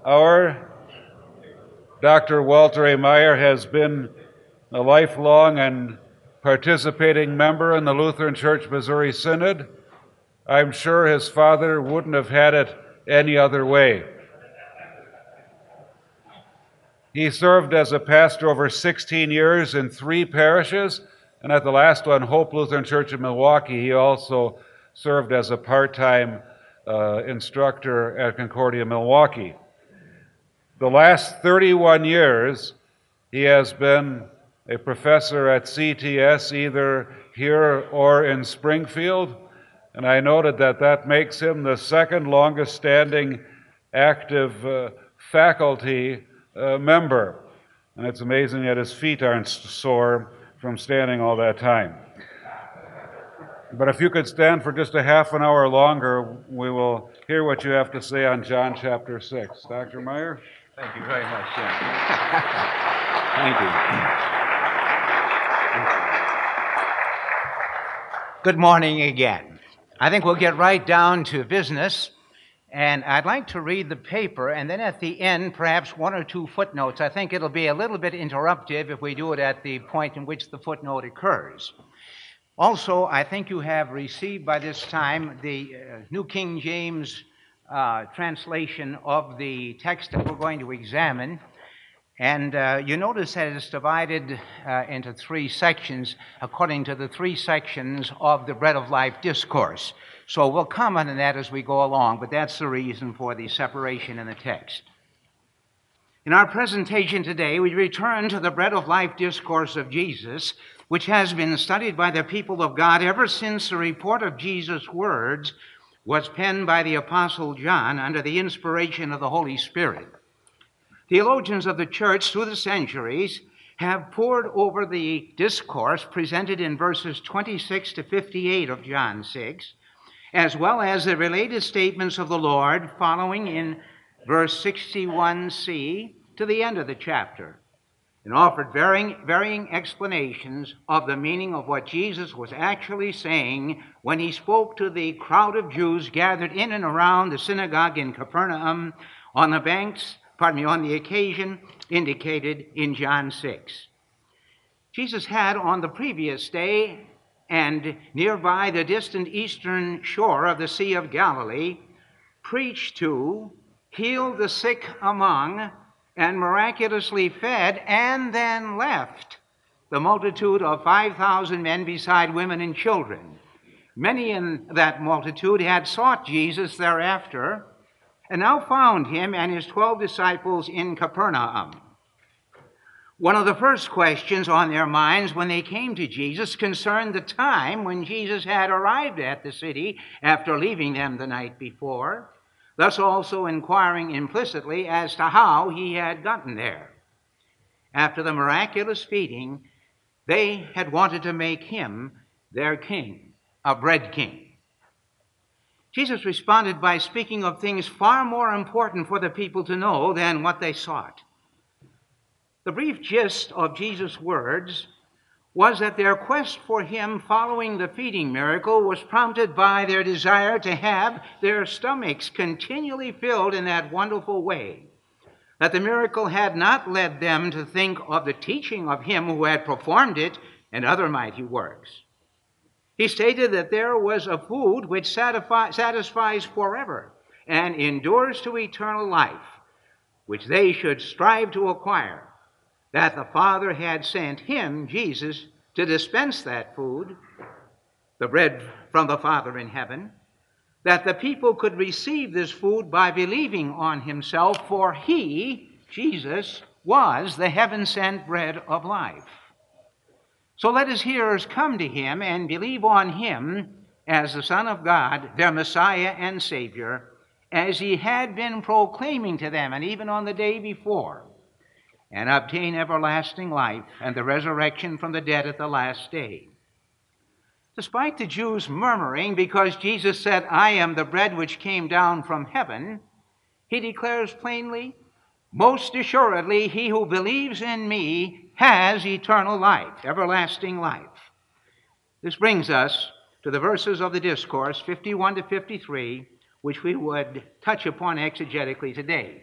Our Dr. Walter A. Meyer has been a lifelong and participating member in the Lutheran Church Missouri Synod. I'm sure his father wouldn't have had it any other way. He served as a pastor over 16 years in 3 parishes, and at the last one, Hope Lutheran Church in Milwaukee, he also served as a part-time instructor at Concordia, Milwaukee. The last 31 years, he has been a professor at CTS, either here or in Springfield, and I noted that that makes him the second longest standing active faculty member. And it's amazing that his feet aren't sore from standing all that time. But if you could stand for just a half an hour longer, we will hear what you have to say on John chapter 6. Dr. Meyer? Thank you very much, Jim. Thank you. Good morning again. I think we'll get right down to business, and I'd like to read the paper, and then at the end, perhaps 1 or 2 footnotes. I think it'll be a little bit interruptive if we do it at the point in which the footnote occurs. Also, I think you have received by this time the New King James translation of the text that we're going to examine. And you notice that it's divided into 3 sections according to the 3 sections of the Bread of Life discourse. So we'll comment on that as we go along, but that's the reason for the separation in the text. In our presentation today, we return to the Bread of Life discourse of Jesus, which has been studied by the people of God ever since the report of Jesus' words was penned by the Apostle John under the inspiration of the Holy Spirit. Theologians of the church through the centuries have pored over the discourse presented in verses 26 to 58 of John 6, as well as the related statements of the Lord following in verse 61c to the end of the chapter, and offered varying explanations of the meaning of what Jesus was actually saying when he spoke to the crowd of Jews gathered in and around the synagogue in Capernaum on the occasion indicated in John 6. Jesus had on the previous day and nearby the distant eastern shore of the Sea of Galilee preached to, healed the sick among, and miraculously fed, and then left the multitude of 5,000 men beside women and children. Many in that multitude had sought Jesus thereafter, and now found him and his 12 disciples in Capernaum. One of the first questions on their minds when they came to Jesus concerned the time when Jesus had arrived at the city after leaving them the night before, thus also inquiring implicitly as to how he had gotten there. After the miraculous feeding, they had wanted to make him their king, a bread king. Jesus responded by speaking of things far more important for the people to know than what they sought. The brief gist of Jesus' words was that their quest for him following the feeding miracle was prompted by their desire to have their stomachs continually filled in that wonderful way, that the miracle had not led them to think of the teaching of him who had performed it and other mighty works. He stated that there was a food which satisfies forever and endures to eternal life, which they should strive to acquire, that the Father had sent him, Jesus, to dispense that food, the bread from the Father in heaven, that the people could receive this food by believing on himself, for he, Jesus, was the heaven-sent bread of life. So let his hearers come to him and believe on him as the Son of God, their Messiah and Savior, as he had been proclaiming to them, and even on the day before, and obtain everlasting life and the resurrection from the dead at the last day. Despite the Jews murmuring because Jesus said, "I am the bread which came down from heaven," he declares plainly, "Most assuredly, he who believes in me has eternal life, everlasting life." This brings us to the verses of the discourse, 51 to 53, which we would touch upon exegetically today.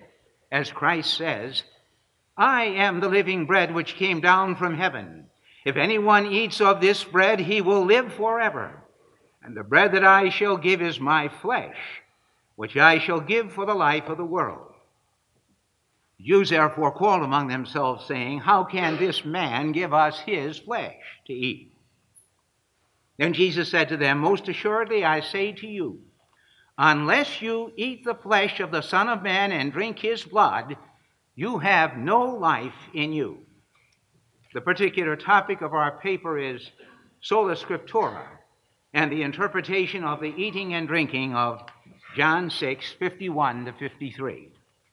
as Christ says, I am the living bread which came down from heaven. If anyone eats of this bread, he will live forever. And the bread that I shall give is my flesh, which I shall give for the life of the world. The Jews therefore quarreled among themselves, saying, How can this man give us his flesh to eat? Then Jesus said to them, Most assuredly I say to you, unless you eat the flesh of the Son of Man and drink his blood, you have no life in you. The particular topic of our paper is Sola Scriptura, and the interpretation of the eating and drinking of John 6:51 to 53.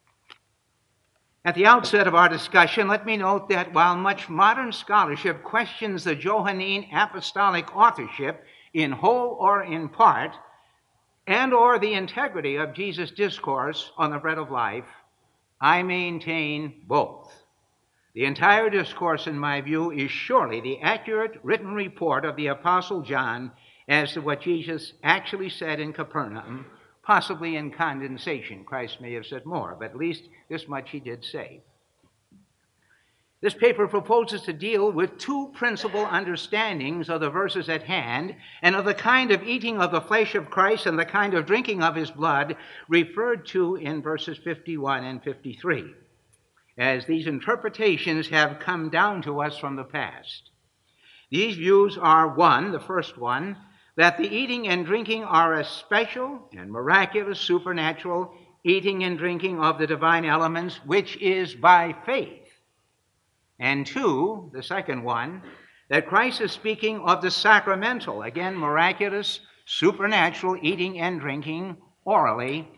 At the outset of our discussion, let me note that while much modern scholarship questions the Johannine apostolic authorship in whole or in part, and or the integrity of Jesus' discourse on the bread of life, I maintain both. The entire discourse, in my view, is surely the accurate written report of the Apostle John as to what Jesus actually said in Capernaum, possibly in condensation. Christ may have said more, but at least this much he did say. This paper proposes to deal with two principal understandings of the verses at hand and of the kind of eating of the flesh of Christ and the kind of drinking of his blood referred to in verses 51 and 53, as these interpretations have come down to us from the past. These views are, one, the first one, that the eating and drinking are a special and miraculous supernatural eating and drinking of the divine elements, which is by faith. And two, the second one, that Christ is speaking of the sacramental, again, miraculous, supernatural eating and drinking orally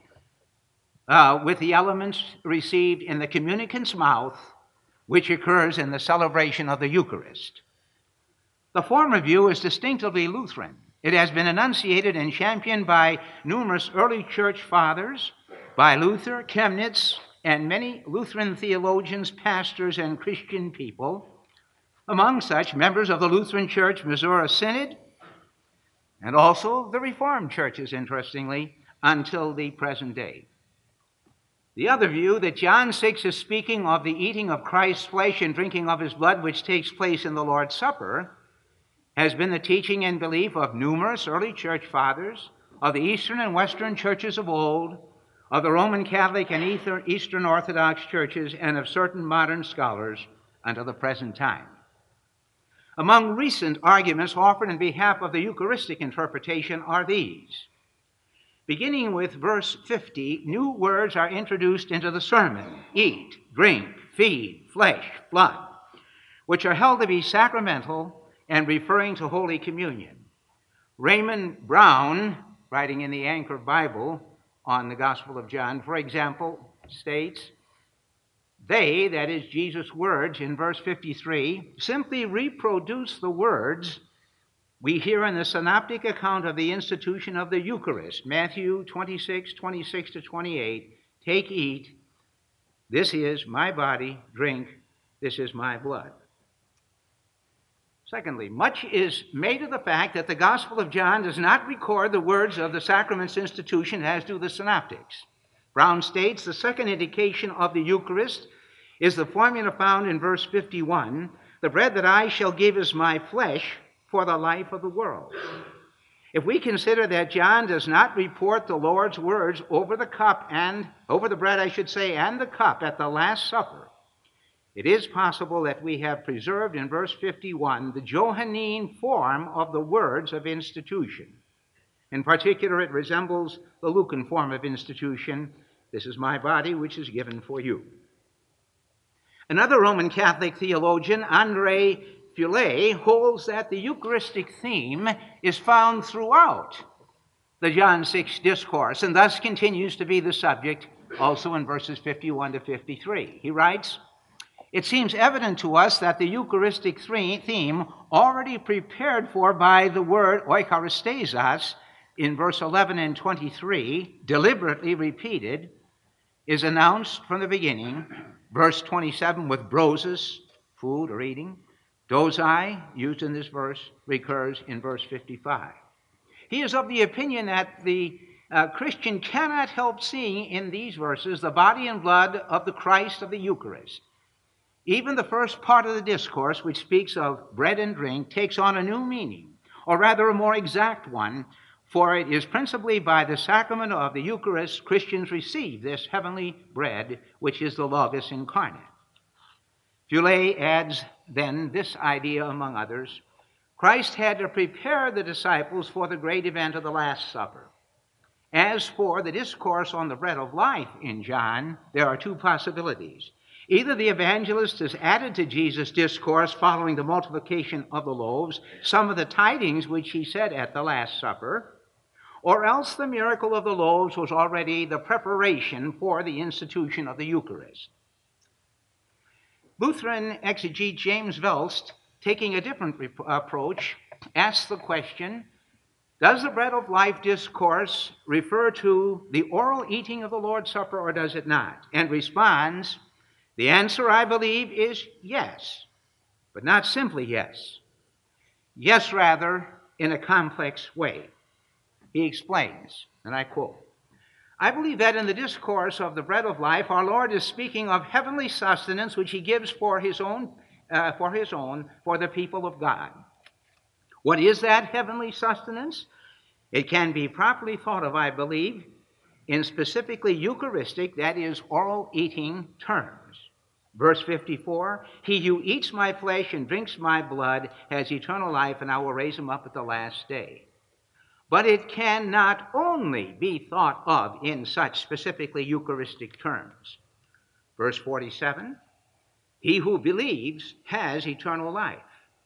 with the elements received in the communicant's mouth, which occurs in the celebration of the Eucharist. The former view is distinctively Lutheran. It has been enunciated and championed by numerous early church fathers, by Luther, Chemnitz, and many Lutheran theologians, pastors, and Christian people, among such members of the Lutheran Church Missouri Synod, and also the Reformed churches, interestingly, until the present day. The other view, that John 6 is speaking of the eating of Christ's flesh and drinking of his blood, which takes place in the Lord's Supper, has been the teaching and belief of numerous early church fathers, of the Eastern and Western churches of old, of the Roman Catholic and Eastern Orthodox churches, and of certain modern scholars until the present time. Among recent arguments offered in behalf of the Eucharistic interpretation are these. Beginning with verse 50, new words are introduced into the sermon: eat, drink, feed, flesh, blood, which are held to be sacramental and referring to Holy Communion. Raymond Brown, writing in the Anchor Bible on the Gospel of John, for example, states, they, that is Jesus' words in verse 53, simply reproduce the words we hear in the synoptic account of the institution of the Eucharist, Matthew 26 to 28, take, eat, this is my body, drink, this is my blood. Secondly, much is made of the fact that the Gospel of John does not record the words of the sacrament's institution as do the synoptics. Brown states the second indication of the Eucharist is the formula found in verse 51, the bread that I shall give is my flesh for the life of the world. If we consider that John does not report the Lord's words over the cup and over the bread, and the cup at the Last Supper, it is possible that we have preserved in verse 51 the Johannine form of the words of institution. In particular, it resembles the Lucan form of institution, this is my body which is given for you. Another Roman Catholic theologian, André Fouillé, holds that the Eucharistic theme is found throughout the John 6 discourse, and thus continues to be the subject also in verses 51 to 53. He writes, it seems evident to us that the Eucharistic theme, already prepared for by the word oikaristesis in verse 11 and 23, deliberately repeated, is announced from the beginning. Verse 27 with brosis, food or eating. Dozai, used in this verse, recurs in verse 55. He is of the opinion that the A Christian cannot help seeing in these verses the body and blood of the Christ of the Eucharist. Even the first part of the discourse, which speaks of bread and drink, takes on a new meaning, or rather a more exact one, for it is principally by the sacrament of the Eucharist Christians receive this heavenly bread, which is the Logos incarnate. Fouillé adds then this idea, among others: Christ had to prepare the disciples for the great event of the Last Supper. As for the discourse on the bread of life in John, there are two possibilities. Either the evangelist has added to Jesus' discourse following the multiplication of the loaves some of the tidings which he said at the Last Supper, or else the miracle of the loaves was already the preparation for the institution of the Eucharist. Lutheran exegete James Welst, taking a different approach, asks the question, does the bread of life discourse refer to the oral eating of the Lord's Supper, or does it not? And responds, the answer, I believe, is yes, but not simply yes. Yes, rather, in a complex way. He explains, and I quote, I believe that in the discourse of the bread of life, our Lord is speaking of heavenly sustenance which he gives for the people of God. What is that heavenly sustenance? It can be properly thought of, I believe, in specifically Eucharistic, that is, oral eating terms. Verse 54, he who eats my flesh and drinks my blood has eternal life, and I will raise him up at the last day. But it can not only be thought of in such specifically Eucharistic terms. Verse 47, he who believes has eternal life.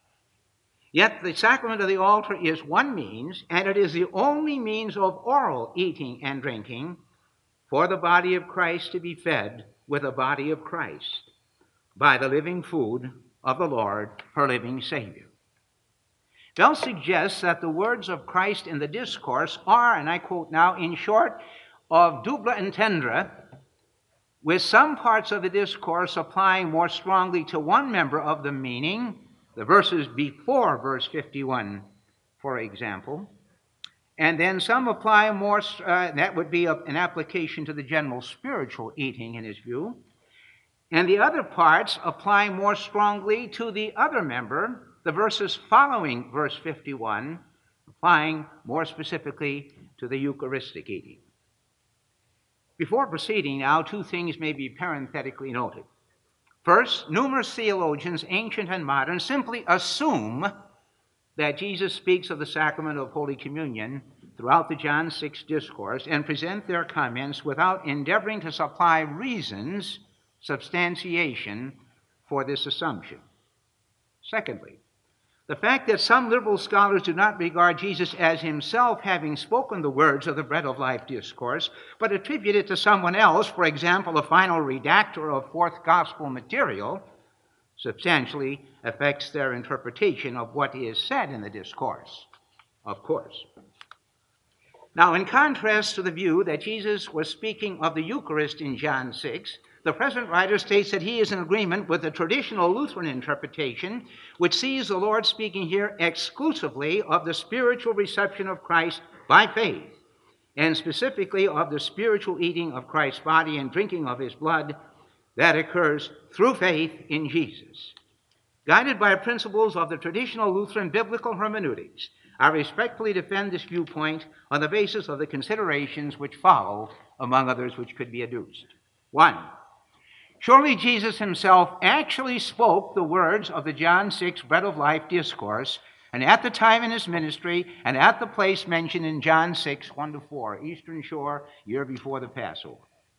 Yet the sacrament of the altar is one means, and it is the only means of oral eating and drinking for the body of Christ to be fed with the body of Christ by the living food of the Lord, her living Savior. Bell suggests that the words of Christ in the discourse are, and I quote now, in short, of double entendre, with some parts of the discourse applying more strongly to one member of the meaning, the verses before verse 51, for example, and then some apply more, that would be an application to the general spiritual eating in his view, and the other parts apply more strongly to the other member, the verses following verse 51, applying more specifically to the Eucharistic eating. Before proceeding now, two things may be parenthetically noted. First, numerous theologians, ancient and modern, simply assume that Jesus speaks of the sacrament of Holy Communion throughout the John 6 discourse and present their comments without endeavoring to supply reasons, substantiation for this assumption. Secondly, the fact that some liberal scholars do not regard Jesus as himself having spoken the words of the bread of life discourse, but attribute it to someone else, for example, a final redactor of fourth gospel material, substantially affects their interpretation of what is said in the discourse, of course. Now, in contrast to the view that Jesus was speaking of the Eucharist in John 6, the present writer states that he is in agreement with the traditional Lutheran interpretation, which sees the Lord speaking here exclusively of the spiritual reception of Christ by faith, and specifically of the spiritual eating of Christ's body and drinking of his blood that occurs through faith in Jesus. Guided by principles of the traditional Lutheran biblical hermeneutics, I respectfully defend this viewpoint on the basis of the considerations which follow, among others which could be adduced. 1. Surely Jesus himself actually spoke the words of the John 6 bread of life discourse, and at the time in his ministry, and at the place mentioned in John 6, 1-4, Eastern Shore, year before the Passover.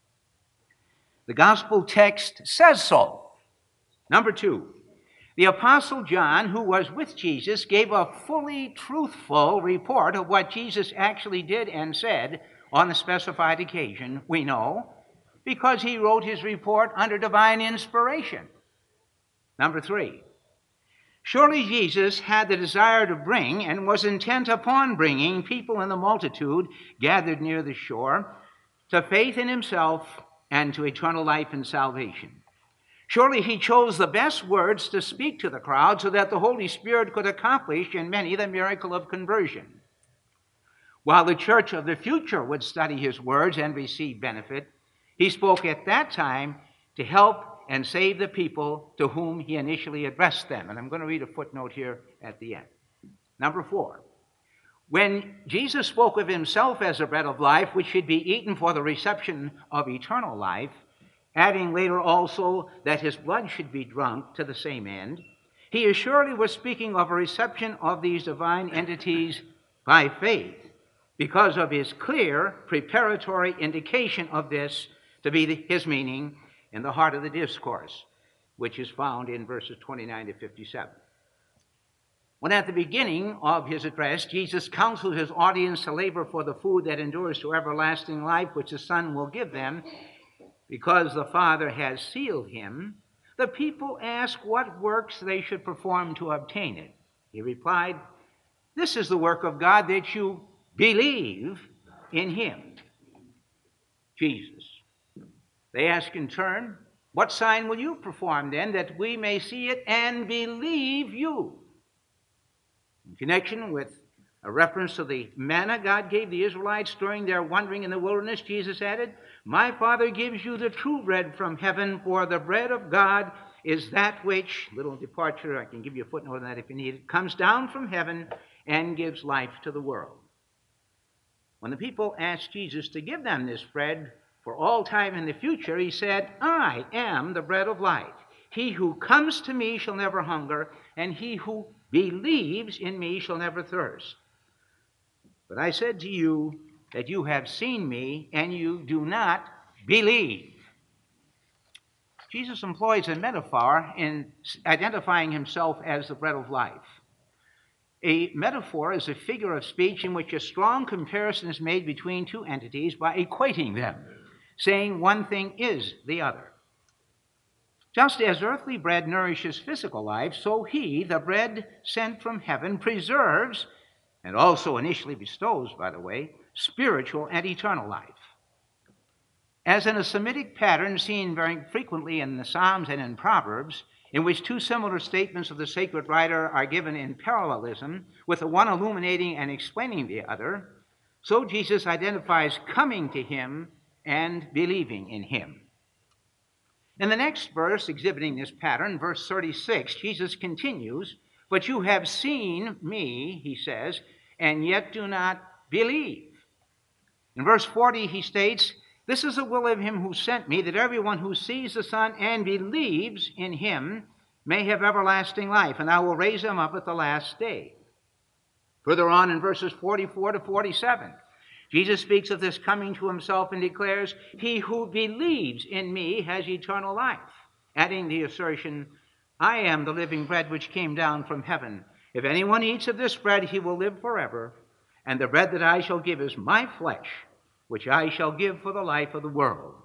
The gospel text says so. Number 2, the Apostle John, who was with Jesus, gave a fully truthful report of what Jesus actually did and said on the specified occasion, we know, because he wrote his report under divine inspiration. Number 3, surely Jesus had the desire to bring and was intent upon bringing people in the multitude gathered near the shore to faith in himself and to eternal life and salvation. Surely he chose the best words to speak to the crowd so that the Holy Spirit could accomplish in many the miracle of conversion. While the church of the future would study his words and receive benefit, he spoke at that time to help and save the people to whom he initially addressed them. And I'm going to read a footnote here at the end. Number 4. When Jesus spoke of himself as the bread of life, which should be eaten for the reception of eternal life, adding later also that his blood should be drunk to the same end, he assuredly was speaking of a reception of these divine entities by faith, because of his clear preparatory indication of this to be his meaning in the heart of the discourse, which is found in verses 29 to 57. When at the beginning of his address, Jesus counseled his audience to labor for the food that endures to everlasting life, which the Son will give them, because the Father has sealed him, the people asked what works they should perform to obtain it. He replied, "This is the work of God, that you believe in him," Jesus. They ask in turn, "What sign will you perform then, that we may see it and believe you?" In connection with a reference to the manna God gave the Israelites during their wandering in the wilderness, Jesus added, "My Father gives you the true bread from heaven, for the bread of God is that which," little departure, I can give you a footnote on that if you need it, "comes down from heaven and gives life to the world." When the people asked Jesus to give them this bread for all time in the future, he said, "I am the bread of life. He who comes to me shall never hunger, and he who believes in me shall never thirst. But I said to you that you have seen me, and you do not believe." Jesus employs a metaphor in identifying himself as the bread of life. A metaphor is a figure of speech in which a strong comparison is made between two entities by equating them, saying one thing is the other. Just as earthly bread nourishes physical life, so he, the bread sent from heaven, preserves, and also initially bestows, by the way, spiritual and eternal life. As in a Semitic pattern seen very frequently in the Psalms and in Proverbs, in which two similar statements of the sacred writer are given in parallelism, with the one illuminating and explaining the other, so Jesus identifies coming to him and believing in him. In the next verse, exhibiting this pattern, verse 36, Jesus continues, "But you have seen me," he says, "and yet do not believe." In verse 40, he states, "This is the will of him who sent me, that everyone who sees the Son and believes in him may have everlasting life, and I will raise him up at the last day." Further on in verses 44 to 47, Jesus speaks of this coming to himself and declares, "He who believes in me has eternal life," adding the assertion, "I am the living bread which came down from heaven. If anyone eats of this bread, he will live forever, and the bread that I shall give is my flesh, which I shall give for the life of the world."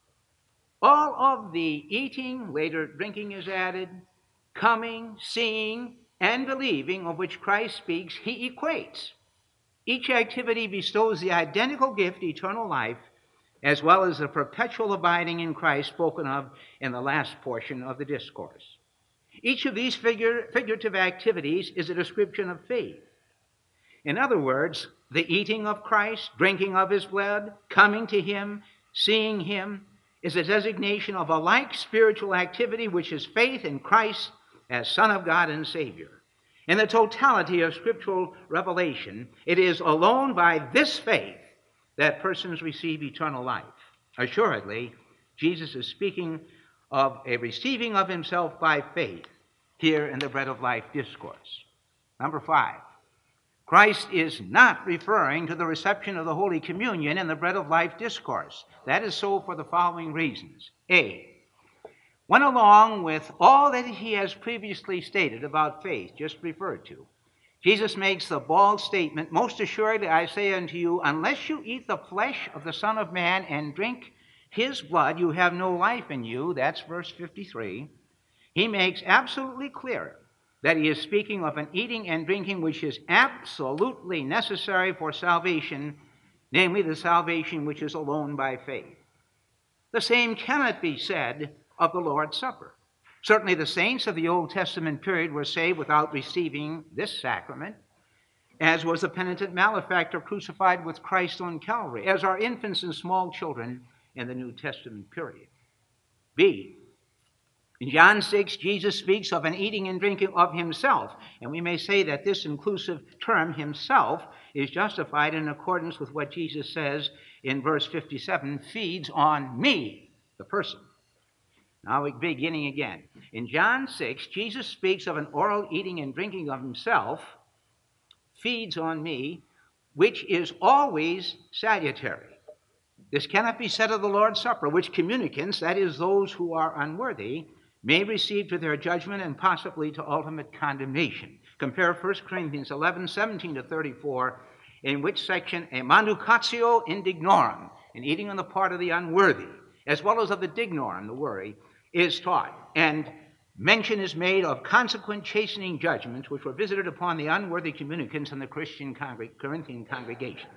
All of the eating, later drinking is added, coming, seeing, and believing of which Christ speaks, he equates. Each activity bestows the identical gift, eternal life, as well as the perpetual abiding in Christ spoken of in the last portion of the discourse. Each of these figurative activities is a description of faith. In other words, the eating of Christ, drinking of his blood, coming to him, seeing him, is a designation of a like spiritual activity, which is faith in Christ as Son of God and Savior. In the totality of scriptural revelation, it is alone by this faith that persons receive eternal life. Assuredly, Jesus is speaking of a receiving of himself by faith here in the Bread of Life discourse. Number 5, Christ is not referring to the reception of the Holy Communion in the Bread of Life discourse. That is so for the following reasons. A, when along with all that he has previously stated about faith, just referred to, Jesus makes the bald statement, "Most assuredly I say unto you, unless you eat the flesh of the Son of Man and drink his blood, you have no life in you." That's verse 53. He makes absolutely clear that he is speaking of an eating and drinking which is absolutely necessary for salvation, namely the salvation which is alone by faith. The same cannot be said of the Lord's Supper. Certainly the saints of the Old Testament period were saved without receiving this sacrament. as was the penitent malefactor crucified with Christ on Calvary, as are infants and small children in the New Testament period. B, in John 6, Jesus speaks of an eating and drinking of himself, and we may say that this inclusive term, himself, is justified in accordance with what Jesus says in verse 57, feeds on me, the person. Now we're beginning again. In John 6, Jesus speaks of an oral eating and drinking of himself, feeds on me, which is always salutary. This cannot be said of the Lord's Supper, which communicants, that is, those who are unworthy, may receive to their judgment and possibly to ultimate condemnation. Compare 1 Corinthians 11, 17 to 34, in which section a manducatio indignorum, an eating on the part of the unworthy, as well as of the dignorum, the worthy, is taught. And mention is made of consequent chastening judgments which were visited upon the unworthy communicants in the Corinthian congregation.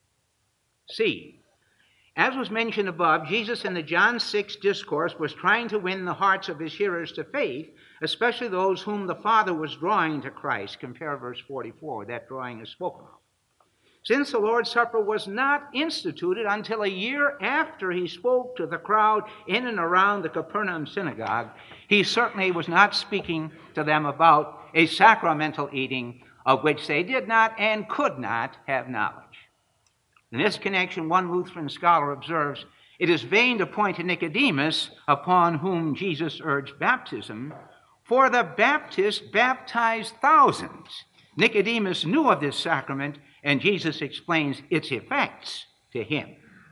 C, as was mentioned above, Jesus in the John 6 discourse was trying to win the hearts of his hearers to faith, especially those whom the Father was drawing to Christ. Compare verse 44, that drawing is spoken of. Since the Lord's Supper was not instituted until a year after he spoke to the crowd in and around the Capernaum synagogue, he certainly was not speaking to them about a sacramental eating of which they did not and could not have knowledge. In this connection, one Lutheran scholar observes, it is vain to point to Nicodemus, upon whom Jesus urged baptism, for the Baptist baptized thousands. Nicodemus knew of this sacrament, and Jesus explains its effects to him.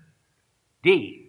D,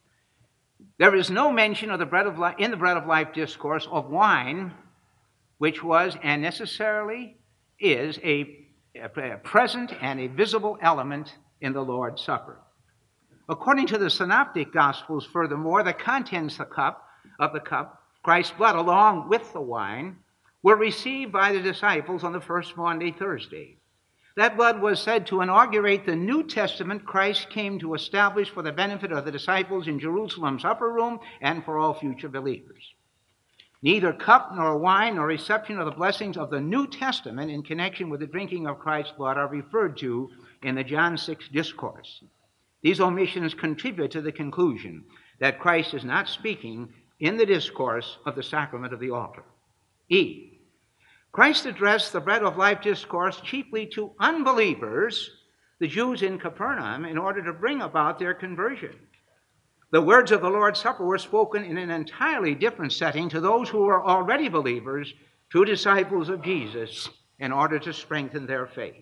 there is no mention of the bread of life, in the Bread of Life discourse of wine, which was and necessarily is a present and a visible element in the Lord's Supper. According to the Synoptic Gospels, furthermore, the contents of the cup, Christ's blood along with the wine, were received by the disciples on the first Maundy Thursday. That blood was said to inaugurate the New Testament Christ came to establish for the benefit of the disciples in Jerusalem's upper room and for all future believers. Neither cup nor wine nor reception of the blessings of the New Testament in connection with the drinking of Christ's blood are referred to in the John 6 discourse. These omissions contribute to the conclusion that Christ is not speaking in the discourse of the sacrament of the altar. E, Christ addressed the Bread of Life discourse chiefly to unbelievers, the Jews in Capernaum, in order to bring about their conversion. The words of the Lord's Supper were spoken in an entirely different setting to those who were already believers, true disciples of Jesus, in order to strengthen their faith.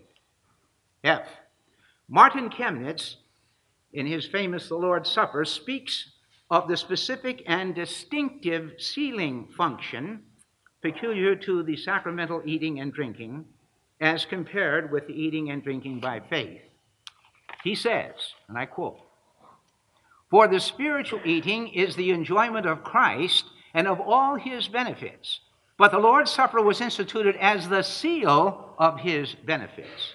F, Martin Chemnitz, in his famous The Lord's Supper, speaks of the specific and distinctive sealing function peculiar to the sacramental eating and drinking as compared with the eating and drinking by faith. He says, and I quote, "For the spiritual eating is the enjoyment of Christ and of all his benefits, but the Lord's Supper was instituted as the seal of his benefits."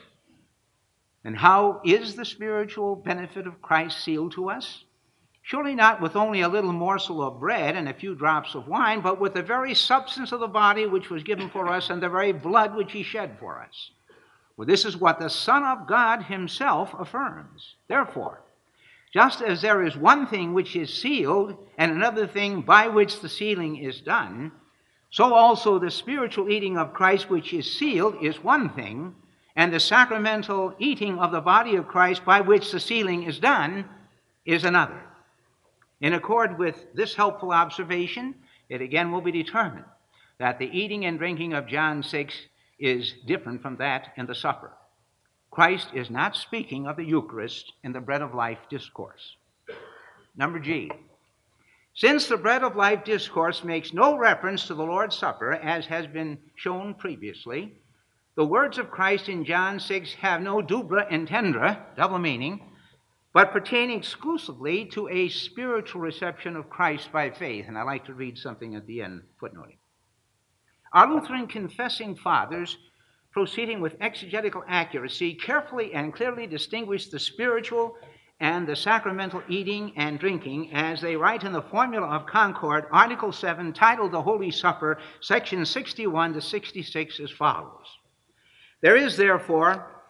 And how is the spiritual benefit of Christ sealed to us? Surely not with only a little morsel of bread and a few drops of wine, but with the very substance of the body which was given for us and the very blood which he shed for us. For this is what the Son of God himself affirms. Therefore, just as there is one thing which is sealed and another thing by which the sealing is done, so also the spiritual eating of Christ which is sealed is one thing, and the sacramental eating of the body of Christ by which the sealing is done is another. In accord with this helpful observation, it again will be determined that the eating and drinking of John 6 is different from that in the supper. Christ is not speaking of the Eucharist in the Bread of Life discourse. Number G, since the Bread of Life discourse makes no reference to the Lord's Supper, as has been shown previously, the words of Christ in John 6 have no dubra intendere, double meaning, but pertain exclusively to a spiritual reception of Christ by faith. And I'd like to read something at the end, footnoting. Our Lutheran confessing fathers, proceeding with exegetical accuracy, carefully and clearly distinguish the spiritual and the sacramental eating and drinking, as they write in the Formula of Concord, Article 7, titled The Holy Supper, section 61 to 66, as follows. There is, therefore,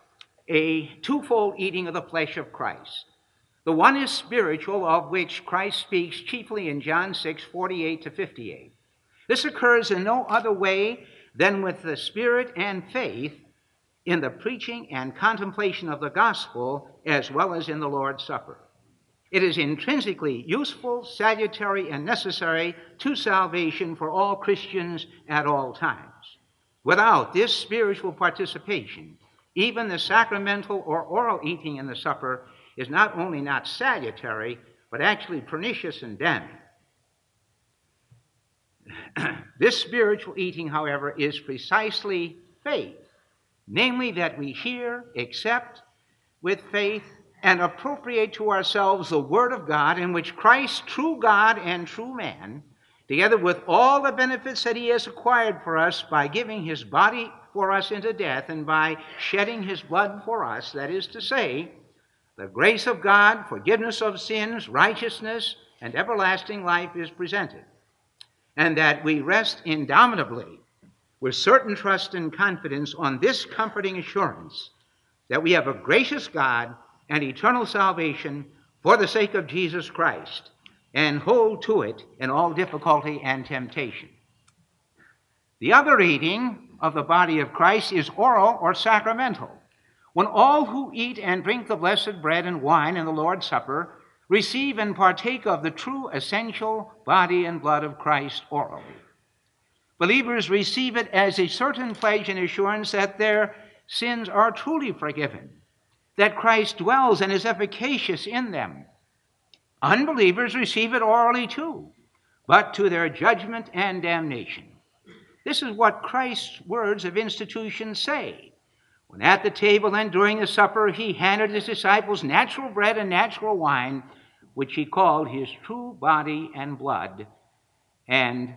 a twofold eating of the flesh of Christ. The one is spiritual, of which Christ speaks chiefly in John 6:48 to 58. This occurs in no other way than with the Spirit and faith in the preaching and contemplation of the gospel, as well as in the Lord's Supper. It is intrinsically useful, salutary, and necessary to salvation for all Christians at all times. Without this spiritual participation, even the sacramental or oral eating in the supper is not only not salutary, but actually pernicious and damning. This spiritual eating, however, is precisely faith, namely that we hear, accept with faith, and appropriate to ourselves the Word of God, in which Christ, true God and true man, together with all the benefits that he has acquired for us by giving his body for us into death and by shedding his blood for us, that is to say, the grace of God, forgiveness of sins, righteousness, and everlasting life is presented, and that we rest indomitably with certain trust and confidence on this comforting assurance that we have a gracious God and eternal salvation for the sake of Jesus Christ, and hold to it in all difficulty and temptation. The other eating of the body of Christ is oral or sacramental, when all who eat and drink the blessed bread and wine in the Lord's Supper receive and partake of the true essential body and blood of Christ orally. Believers receive it as a certain pledge and assurance that their sins are truly forgiven, that Christ dwells and is efficacious in them. Unbelievers receive it orally too, but to their judgment and damnation. This is what Christ's words of institution say. When at the table and during the supper, he handed his disciples natural bread and natural wine, which he called his true body and blood, and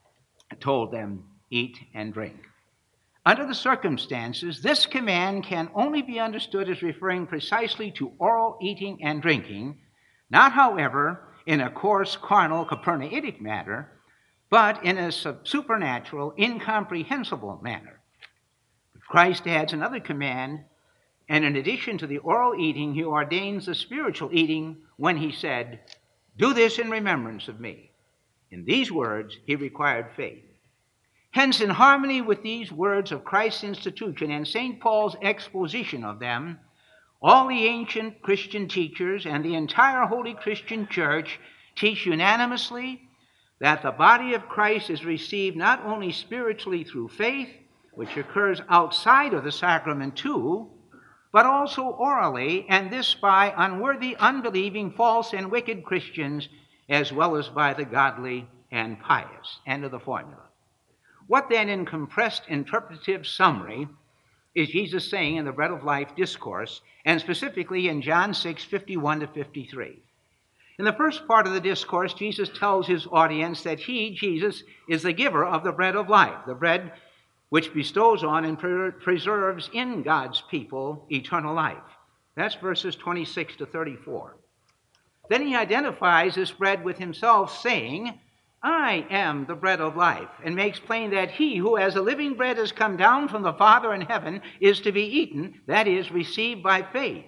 told them, eat and drink. Under the circumstances, this command can only be understood as referring precisely to oral eating and drinking, not, however, in a coarse, carnal, Copernicanic manner, but in a supernatural, incomprehensible manner. Christ adds another command, and in addition to the oral eating, he ordains the spiritual eating when he said, "Do this in remembrance of me." In these words, he required faith. Hence, in harmony with these words of Christ's institution and St. Paul's exposition of them, all the ancient Christian teachers and the entire Holy Christian Church teach unanimously that the body of Christ is received not only spiritually through faith, which occurs outside of the sacrament too, but also orally, and this by unworthy, unbelieving, false, and wicked Christians, as well as by the godly and pious. End of the formula. What then, in compressed interpretative summary, is Jesus saying in the Bread of Life discourse, and specifically in John 6:51 to 53? In the first part of the discourse, Jesus tells his audience that he, Jesus, is the giver of the bread of life, the bread which bestows on and preserves in God's people eternal life. That's verses 26 to 34. Then he identifies this bread with himself, saying, "I am the bread of life," and makes plain that he who as a living bread has come down from the Father in heaven is to be eaten, that is, received by faith,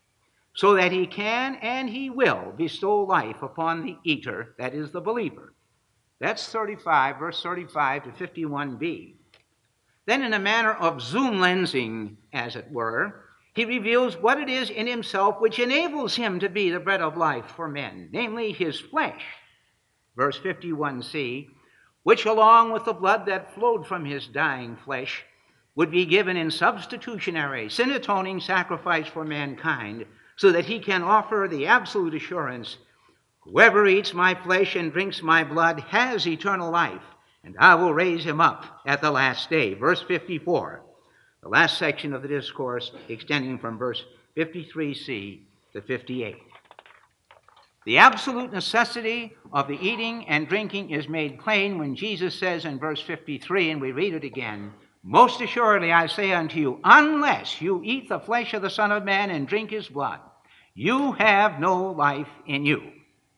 so that he can and he will bestow life upon the eater, that is, the believer. That's 35, verse 35 to 51b. Then, in a manner of zoom lensing, as it were, he reveals what it is in himself which enables him to be the bread of life for men, namely his flesh. Verse 51c, which along with the blood that flowed from his dying flesh would be given in substitutionary, sin-atoning sacrifice for mankind, so that he can offer the absolute assurance, "Whoever eats my flesh and drinks my blood has eternal life, and I will raise him up at the last day." Verse 54, the last section of the discourse extending from verse 53c to 58. The absolute necessity of the eating and drinking is made plain when Jesus says in verse 53, and we read it again, "Most assuredly I say unto you, unless you eat the flesh of the Son of Man and drink his blood, you have no life in you."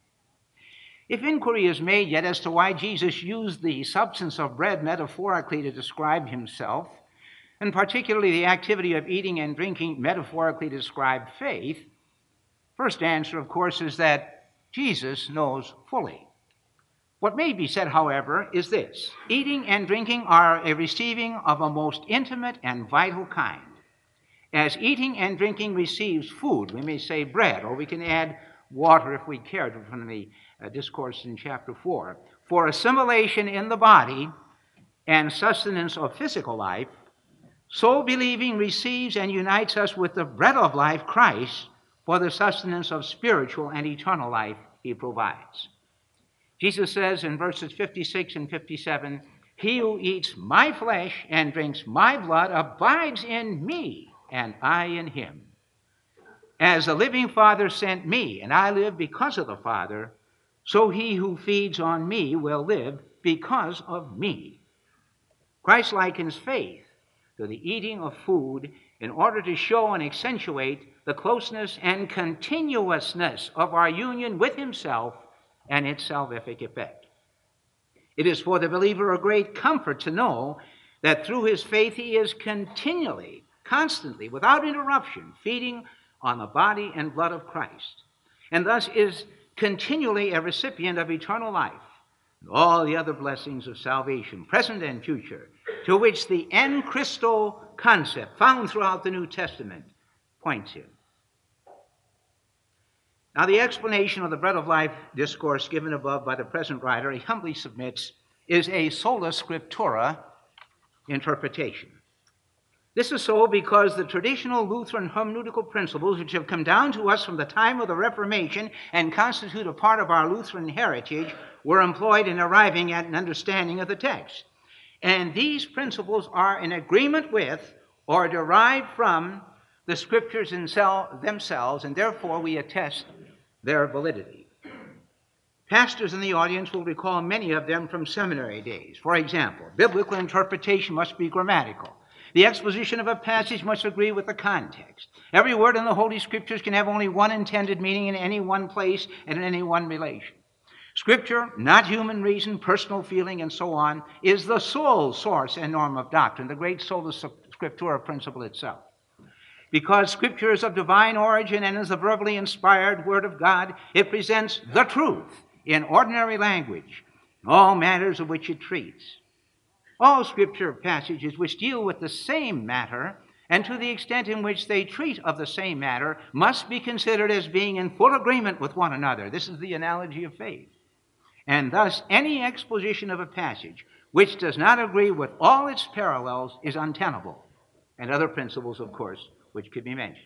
If inquiry is made yet as to why Jesus used the substance of bread metaphorically to describe himself, and particularly the activity of eating and drinking metaphorically describe faith, first answer, of course, is that Jesus knows fully. What may be said, however, is this: eating and drinking are a receiving of a most intimate and vital kind. As eating and drinking receives food, we may say bread, or we can add water if we care to, from the discourse in chapter 4, for assimilation in the body and sustenance of physical life, so believing receives and unites us with the bread of life, Christ, for the sustenance of spiritual and eternal life he provides. Jesus says in verses 56 and 57, "He who eats my flesh and drinks my blood abides in me, and I in him. As the living Father sent me, and I live because of the Father, so he who feeds on me will live because of me." Christ likens faith to the eating of food in order to show and accentuate the closeness and continuousness of our union with himself and its salvific effect. It is for the believer a great comfort to know that through his faith he is continually, constantly, without interruption, feeding on the body and blood of Christ, and thus is continually a recipient of eternal life and all the other blessings of salvation, present and future, to which the en Christo concept found throughout the New Testament points him. Now, the explanation of the bread of life discourse given above by the present writer, he humbly submits, is a sola scriptura interpretation. This is so because the traditional Lutheran hermeneutical principles, which have come down to us from the time of the Reformation and constitute a part of our Lutheran heritage, were employed in arriving at an understanding of the text. And these principles are in agreement with or derived from the Scriptures themselves, and therefore we attest their validity. Pastors in the audience will recall many of them from seminary days. For example, biblical interpretation must be grammatical. The exposition of a passage must agree with the context. Every word in the Holy Scriptures can have only one intended meaning in any one place and in any one relation. Scripture, not human reason, personal feeling, and so on, is the sole source and norm of doctrine, the great sola scriptura principle itself. Because Scripture is of divine origin and is the verbally inspired Word of God, it presents the truth in ordinary language, in all matters of which it treats. All Scripture passages which deal with the same matter, and to the extent in which they treat of the same matter, must be considered as being in full agreement with one another. This is the analogy of faith. And thus, any exposition of a passage which does not agree with all its parallels is untenable, and other principles, of course, which could be mentioned.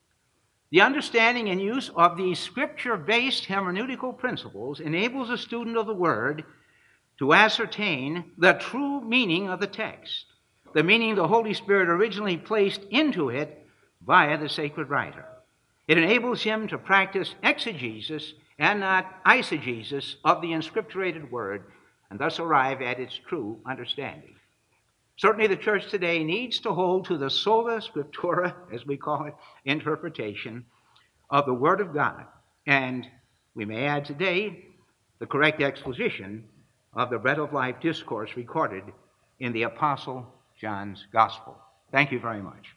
The understanding and use of these Scripture-based hermeneutical principles enables a student of the Word to ascertain the true meaning of the text, the meaning the Holy Spirit originally placed into it via the sacred writer. It enables him to practice exegesis and not eisegesis of the inscripturated Word, and thus arrive at its true understanding. Certainly the church today needs to hold to the sola scriptura, as we call it, interpretation of the Word of God, and we may add today the correct exposition of the bread of life discourse recorded in the Apostle John's Gospel. Thank you very much.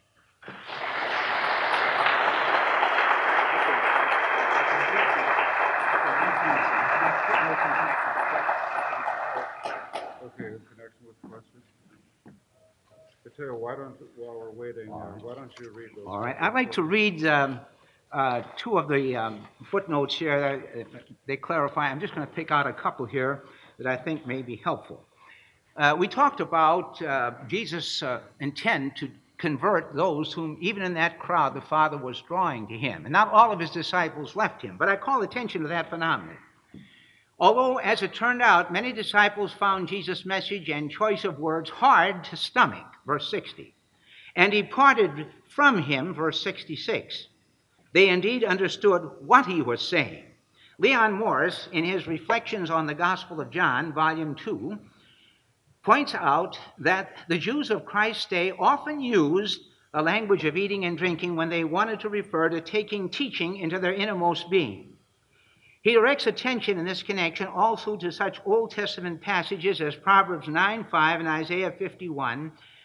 Okay, in connection with the question. I tell you, while we're waiting, why don't you read those? All right. I'd like to read two of the footnotes here. They clarify. I'm just going to pick out a couple here that I think may be helpful. We talked about Jesus' intent to convert those whom, even in that crowd, the Father was drawing to him. And not all of his disciples left him, but I call attention to that phenomenon. Although, as it turned out, many disciples found Jesus' message and choice of words hard to stomach, verse 60, and departed from him, verse 66. They indeed understood what he was saying. Leon Morris, in his Reflections on the Gospel of John, Volume 2, points out that the Jews of Christ's day often used the language of eating and drinking when they wanted to refer to taking teaching into their innermost being. He directs attention in this connection also to such Old Testament passages as Proverbs 9:5 and Isaiah 51,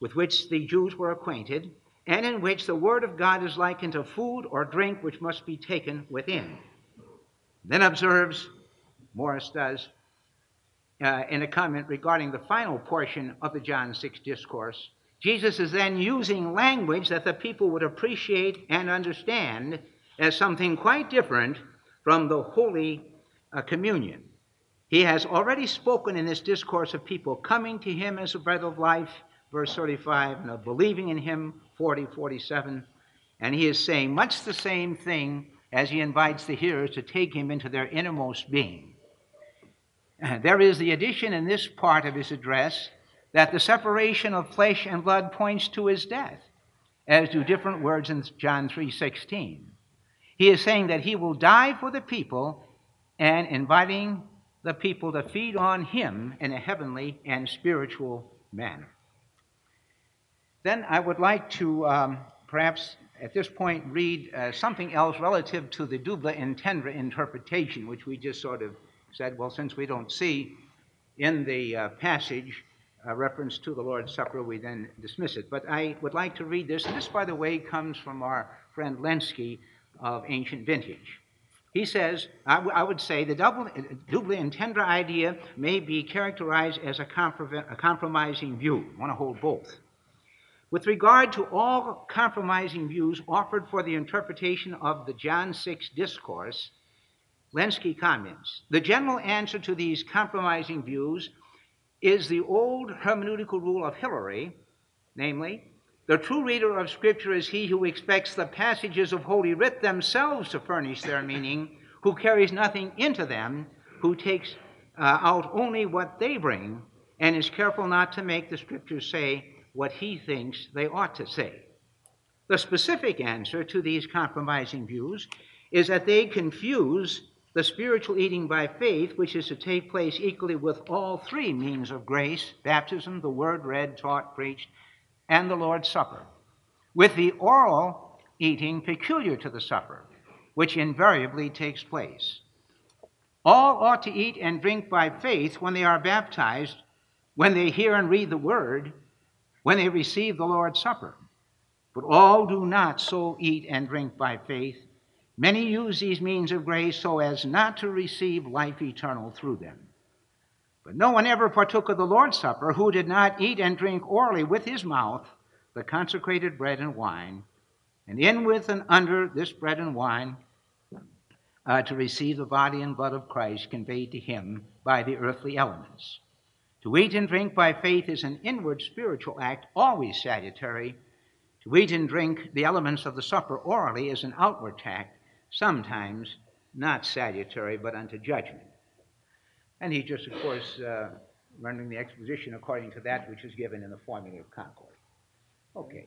with which the Jews were acquainted, and in which the word of God is likened to food or drink which must be taken within. Then observes, Morris does, in a comment regarding the final portion of the John 6 discourse, Jesus is then using language that the people would appreciate and understand as something quite different from the Holy Communion. He has already spoken in this discourse of people coming to him as the bread of life, verse 35, and of believing in him, 47. And he is saying much the same thing as he invites the hearers to take him into their innermost being. There is the addition in this part of his address that the separation of flesh and blood points to his death, as do different words in John 3:16. He is saying that he will die for the people and inviting the people to feed on him in a heavenly and spiritual manner. Then I would like to perhaps at this point read something else relative to the dubla intendere interpretation, which we just sort of said, well, since we don't see in the passage a reference to the Lord's Supper, we then dismiss it. But I would like to read this, and this, by the way, comes from our friend Lenski of Ancient Vintage. He says, I would say the dubla intendere idea may be characterized as a compromising view. I want to hold both. With regard to all compromising views offered for the interpretation of the John 6 discourse, Lenski comments, the general answer to these compromising views is the old hermeneutical rule of Hilary, namely, the true reader of Scripture is he who expects the passages of Holy Writ themselves to furnish their meaning, who carries nothing into them, who takes out only what they bring, and is careful not to make the Scriptures say what he thinks they ought to say. The specific answer to these compromising views is that they confuse the spiritual eating by faith, which is to take place equally with all three means of grace, baptism, the word read, taught, preached, and the Lord's Supper, with the oral eating peculiar to the supper, which invariably takes place. All ought to eat and drink by faith when they are baptized, when they hear and read the word, when they receive the Lord's Supper. But all do not so eat and drink by faith. Many use these means of grace so as not to receive life eternal through them. But no one ever partook of the Lord's Supper who did not eat and drink orally with his mouth the consecrated bread and wine, and in with and under this bread and wine to receive the body and blood of Christ conveyed to him by the earthly elements. To eat and drink by faith is an inward spiritual act, always salutary. To eat and drink the elements of the supper orally is an outward act, sometimes not salutary, but unto judgment. And he just, of course, rendering the exposition according to that which is given in the Formula of Concord. Okay.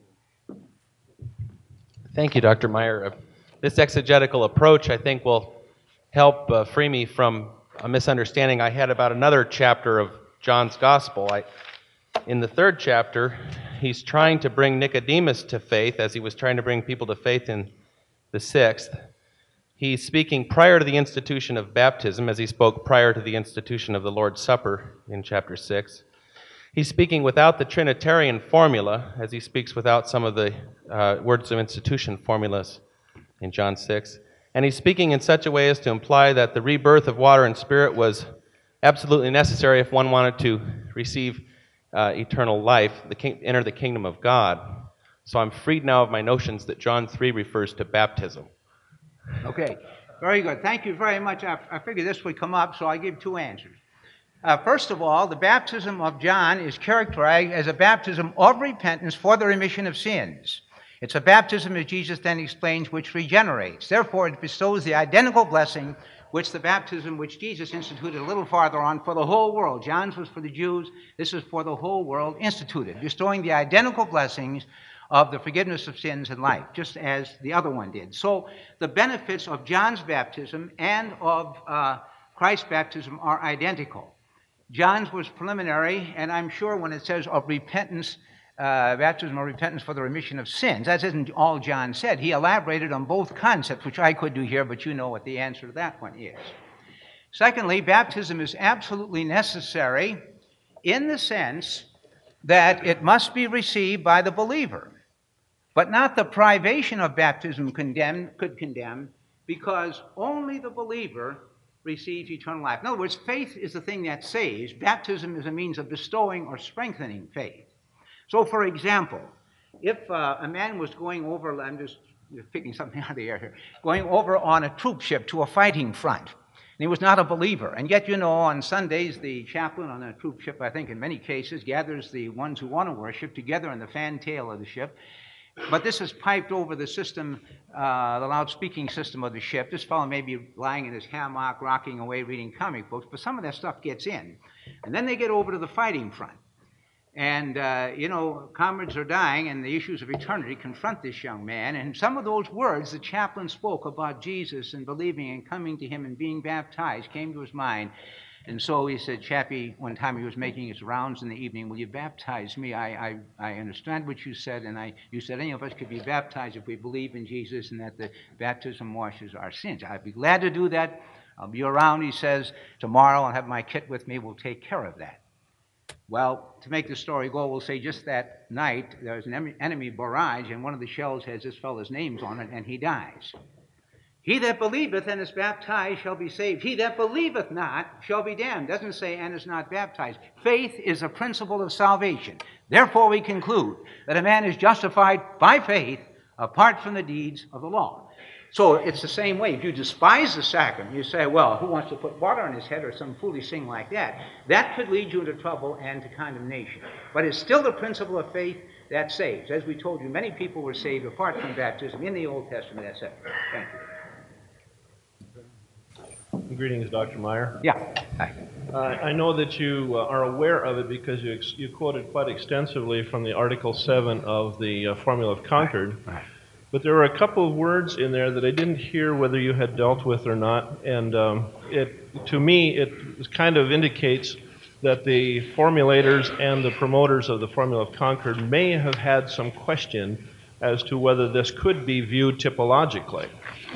Thank you, Dr. Meyer. This exegetical approach, I think, will help free me from a misunderstanding I had about another chapter of John's Gospel. In the third chapter, he's trying to bring Nicodemus to faith, as he was trying to bring people to faith in the sixth. He's speaking prior to the institution of baptism, as he spoke prior to the institution of the Lord's Supper in chapter 6. He's speaking without the Trinitarian formula, as he speaks without some of the words of institution formulas in John 6. And he's speaking in such a way as to imply that the rebirth of water and spirit was absolutely necessary if one wanted to receive eternal life, enter the kingdom of God. So I'm freed now of my notions that John 3 refers to baptism. Okay, very good. Thank you very much. I figured this would come up, so I give two answers. First of all, the baptism of John is characterized as a baptism of repentance for the remission of sins. It's a baptism, as Jesus then explains, which regenerates. Therefore, it bestows the identical blessing which the baptism which Jesus instituted a little farther on for the whole world. John's was for the Jews. This is for the whole world instituted, bestowing the identical blessings of the forgiveness of sins and life, just as the other one did. So the benefits of John's baptism and of Christ's baptism are identical. John's was preliminary, and I'm sure when it says of repentance, baptism of repentance for the remission of sins, that isn't all John said. He elaborated on both concepts, which I could do here, but you know what the answer to that one is. Secondly, baptism is absolutely necessary in the sense that it must be received by the believer, but not the privation of baptism could condemn, because only the believer receives eternal life. In other words, faith is the thing that saves. Baptism is a means of bestowing or strengthening faith. So, for example, if a man was going over, I'm just picking something out of the air here, going over on a troop ship to a fighting front, and he was not a believer, and yet, on Sundays, the chaplain on a troop ship, I think in many cases, gathers the ones who want to worship together in the fantail of the ship. But this is piped over the system, the loudspeaking system of the ship. This fellow may be lying in his hammock, rocking away, reading comic books, but some of that stuff gets in. And then they get over to the fighting front. And, comrades are dying, and the issues of eternity confront this young man. And some of those words the chaplain spoke about Jesus and believing and coming to him and being baptized came to his mind. And so he said, Chappie, one time he was making his rounds in the evening, will you baptize me? I understand what you said, and you said any of us could be baptized if we believe in Jesus and that the baptism washes our sins. I'd be glad to do that. I'll be around, he says. Tomorrow I'll have my kit with me. We'll take care of that. Well, to make the story go, we'll say just that night there was an enemy barrage, and one of the shells has this fellow's names on it, and he dies. He that believeth and is baptized shall be saved. He that believeth not shall be damned. Doesn't say and is not baptized. Faith is a principle of salvation. Therefore we conclude that a man is justified by faith apart from the deeds of the law. So it's the same way. If you despise the sacrament, you say, well, who wants to put water on his head or some foolish thing like that? That could lead you into trouble and to condemnation. But it's still the principle of faith that saves. As we told you, many people were saved apart from baptism in the Old Testament, etc. Thank you. Greetings, Dr. Meyer. Yeah. Hi. I know that you are aware of it because you quoted quite extensively from the Article 7 of the Formula of Concord. Right. But there were a couple of words in there that I didn't hear whether you had dealt with or not. And to me, it kind of indicates that the formulators and the promoters of the Formula of Concord may have had some question as to whether this could be viewed typologically.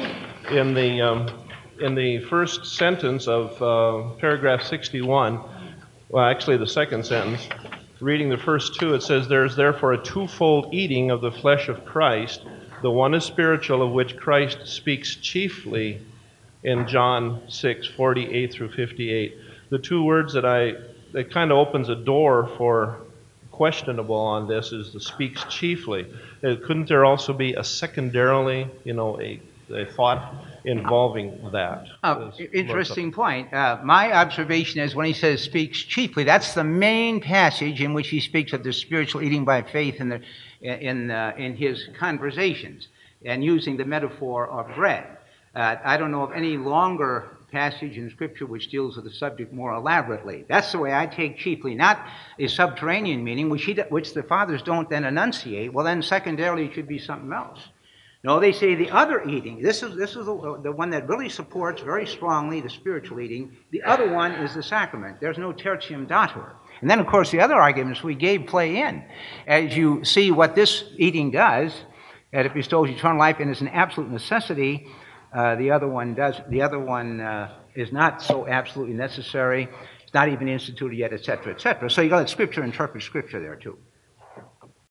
In the first sentence of paragraph 61, well, actually the second sentence, reading the first two, it says, there is therefore a twofold eating of the flesh of Christ. The one is spiritual, of which Christ speaks chiefly in John 6:48 through 58. The two words that kind of opens a door for questionable on this is the speaks chiefly. Couldn't there also be a secondarily, a thought involving that? Interesting point. My observation is when he says speaks chiefly, that's the main passage in which he speaks of the spiritual eating by faith in his conversations and using the metaphor of bread. I don't know of any longer passage in Scripture which deals with the subject more elaborately. That's the way I take chiefly, not a subterranean meaning, which the fathers don't then enunciate. Well, then secondarily it should be something else. No, they say the other eating. This is the one that really supports very strongly the spiritual eating. The other one is the sacrament. There's no tertium datur. And then, of course, the other arguments we gave play in. As you see what this eating does, that it bestows eternal life and is an absolute necessity, the other one does. The other one is not so absolutely necessary. It's not even instituted yet, etc., etc. So you got Scripture interprets Scripture there too.